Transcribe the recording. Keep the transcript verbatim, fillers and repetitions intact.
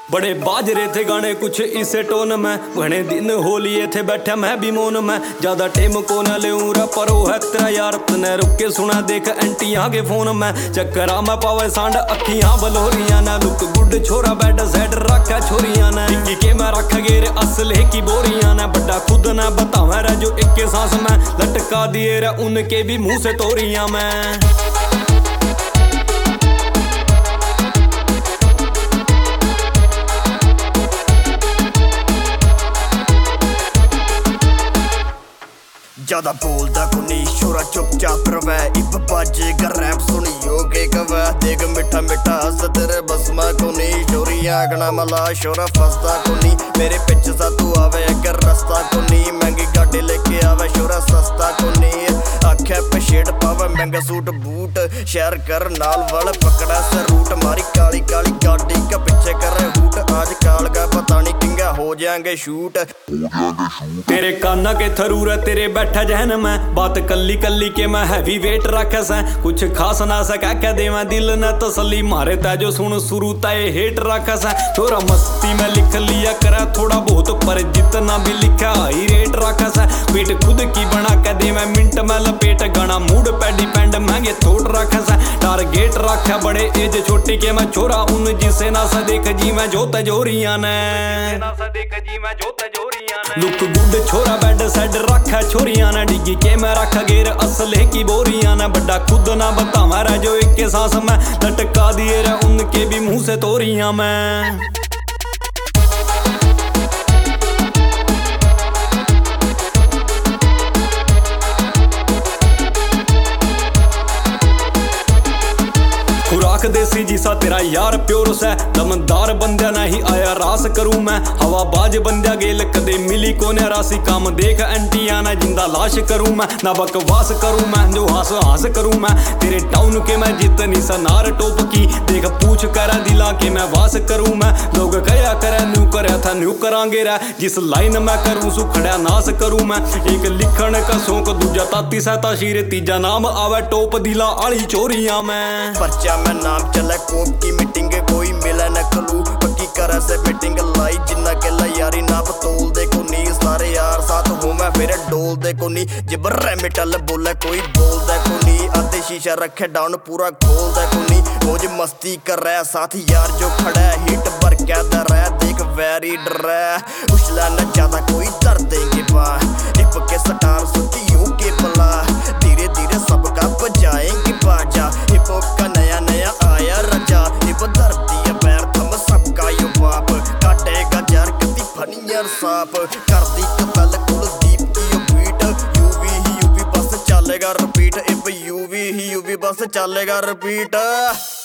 बड़े बाज रहे थे गाने कुछ इसे टोन में, घने दिन हो लिए थे बैठा मैं भी मौन में। ज्यादा टेम को न ले पर वो है तेरा यार, तने रुक के सुना देख एंटियां के फोन में। चक्करा में पावे सांड अखियां बलोरियां ना, लुक गुड छोरा बैड सेट रखा छोरियां ने। इक्की के मैं रख गेर असले की बोरियां ने, बड़ा खुद न बतावे रे जो इक्के सांस में लटका दिए रे उनके भी मुंह से तोरियां में। ज्यादा बोलदा कोनी छोरा चुपचाप रवै, इब बाजेगा रैप सुनियो के कवै। देख मिठा मिठा हस तेरे बस में कोनी, छोरी आगना मला छोरा फसदा कोनी। मेरे पिछ सा तू आवे अगर रास्ता कोनी, महंगी गाड़ी लेके आवे छोरा सस्ता कोनी। आखे पे शेड पावे महंगा सूट बूट, शहर कर नाल वाल पकड़ा से रूट। मारी काली काली गाड़ी का पीछे करे हूट, आज काल का पता नहीं किंगा हो जाएंगे शूट। तेरे काना के थरूर तेरे बैठा जहन में, बात कल्ली कल्ली के मैं हैवी वेट रखे से। कुछ खास ना सका कह दे मैं दिल न तसली, मारे तैजो सुन शुरू तय हेट रखे से। छोरा मस्ती में लिख लिया करे थोड़ा बहुत, पर जितना भी लिखा हाई रेट रखे से। पीट खुद की बना कह दे मैं मिनट में लपेट, गाना मूड पे डिपेंड महंगे थोड़ रखे से। टारगेट रखा बड़े एज छोटी के मैं, छोरा उन जिसे ना सा देख जी मैं जो तजोरियां ने। लुक गुड छोरा बैड सेट रखा छोरियां ने, डिग्गी के मैं रखा गेर असले की बोरियां ने। बड़ा खुद ना बतावा रे जो इक्के सांस में लटका दिए रे उनके भी मुंह से तोरियां में। खुराक देसी जी सा तेरा यार प्योर से, दमदार बंदा नहीं आया रास करूं मैं। हवा बाज बंदा गेल कदे मिली कोने राशि, काम देख एंटियां ना जिंदा लाश करूं मैं। ना बकवास करूं मैं जो हास हास करूं मैं, तेरे टाउन के मैं जितनी सनार टोप की। देख पूछ कर दिला के मैं वास करूं मैं, लोग कया करे न्यू करया था न्यू करांगे रे। जिस लाइन मैं करूं सुखड़ा नाश करूं मैं, एक लिखण का शौक दूजा ताती सहता शीर, तीजा नाम आवे टोप दिला आली चोरियां में। पर्चा में नाम चले कोप की मीटिंग, कोई मिले न कलू पक्की करा से मीटिंग लाई। जिन्ना के ला यारी नाप तोल दे को नी, सारे यार साथ हूँ मैं फिर डोल दे को नी। जिबर रेमिटल बोले कोई बोल दे को नी, आधे शीशा रखे डाउन पूरा खोल दे को नी। मौज मस्ती कर रहा साथ यार जो खड़ा है, हिट भर क्या दर है देख वेरी डर है। उछला न ज्यादा कोई दर देंगे बा, इप के सटार सुती यू के बला। धीरे धीरे सबका बजाएंगे बाजा, हिप का नया नया आया रजा। हिप धरती है पैर थम सबका यो बाप, काटेगा जार कति फनियर साप। कर दी कतल कुलदीप की यो बीट, यूवी ही यूवी बस चलेगा रिपीट। इप यूवी ही यूवी बस चलेगा रिपीट।